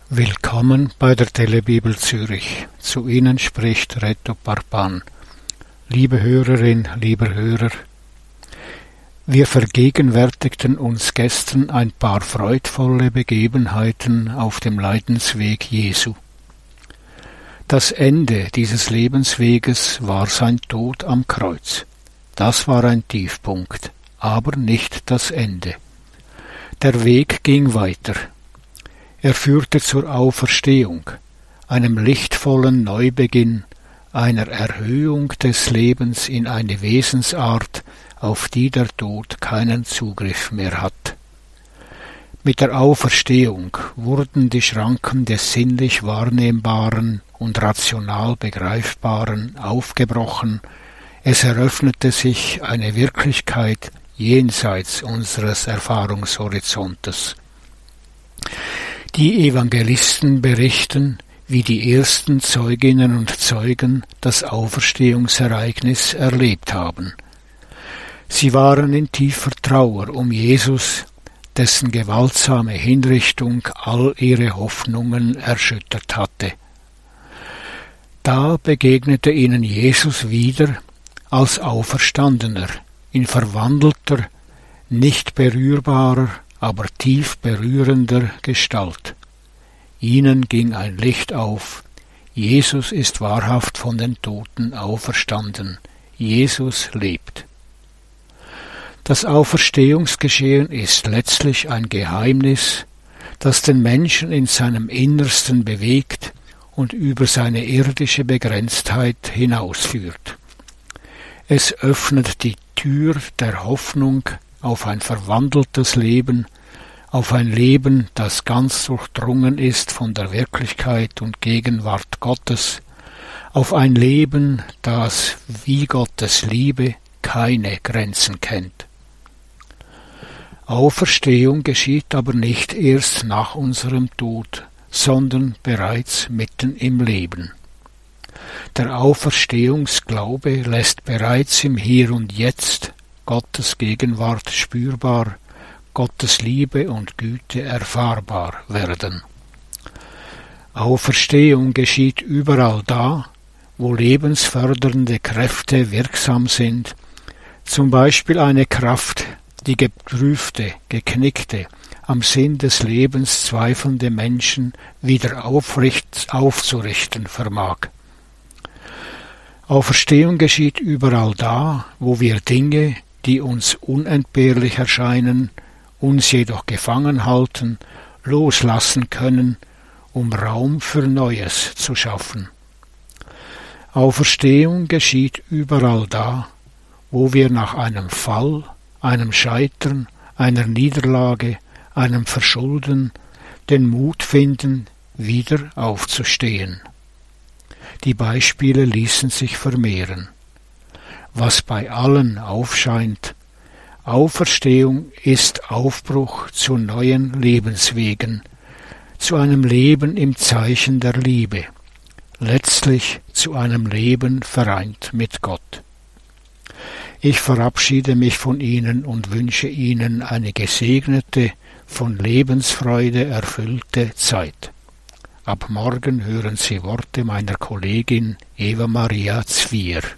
Willkommen bei der Telebibel Zürich. Zu Ihnen spricht Reto Parpan. Liebe Hörerin, lieber Hörer, wir vergegenwärtigten uns gestern ein paar freudvolle Begebenheiten auf dem Leidensweg Jesu. Das Ende dieses Lebensweges war sein Tod am Kreuz. Das war ein Tiefpunkt, aber nicht das Ende. Der Weg ging weiter. Er führte zur Auferstehung, einem lichtvollen Neubeginn, einer Erhöhung des Lebens in eine Wesensart, auf die der Tod keinen Zugriff mehr hat. Mit der Auferstehung wurden die Schranken des sinnlich Wahrnehmbaren und rational Begreifbaren aufgebrochen, es eröffnete sich eine Wirklichkeit jenseits unseres Erfahrungshorizontes. Die Evangelisten berichten, wie die ersten Zeuginnen und Zeugen das Auferstehungsereignis erlebt haben. Sie waren in tiefer Trauer um Jesus, dessen gewaltsame Hinrichtung all ihre Hoffnungen erschüttert hatte. Da begegnete ihnen Jesus wieder als Auferstandener, in verwandelter, nicht berührbarer, aber tief berührender Gestalt. Ihnen ging ein Licht auf. Jesus ist wahrhaft von den Toten auferstanden. Jesus lebt. Das Auferstehungsgeschehen ist letztlich ein Geheimnis, das den Menschen in seinem Innersten bewegt und über seine irdische Begrenztheit hinausführt. Es öffnet die Tür der Hoffnung auf ein verwandeltes Leben, auf ein Leben, das ganz durchdrungen ist von der Wirklichkeit und Gegenwart Gottes, auf ein Leben, das wie Gottes Liebe keine Grenzen kennt. Auferstehung geschieht aber nicht erst nach unserem Tod, sondern bereits mitten im Leben. Der Auferstehungsglaube lässt bereits im Hier und Jetzt Gottes Gegenwart spürbar, Gottes Liebe und Güte erfahrbar werden. Auferstehung geschieht überall da, wo lebensfördernde Kräfte wirksam sind, zum Beispiel eine Kraft, die geprüfte, geknickte, am Sinn des Lebens zweifelnde Menschen wieder aufzurichten vermag. Auferstehung geschieht überall da, wo wir Dinge, die uns unentbehrlich erscheinen, uns jedoch gefangen halten, loslassen können, um Raum für Neues zu schaffen. Auferstehung geschieht überall da, wo wir nach einem Fall, einem Scheitern, einer Niederlage, einem Verschulden den Mut finden, wieder aufzustehen. Die Beispiele ließen sich vermehren. Was bei allen aufscheint, Auferstehung ist Aufbruch zu neuen Lebenswegen, zu einem Leben im Zeichen der Liebe, letztlich zu einem Leben vereint mit Gott. Ich verabschiede mich von Ihnen und wünsche Ihnen eine gesegnete, von Lebensfreude erfüllte Zeit. Ab morgen hören Sie Worte meiner Kollegin Eva Maria Zwier.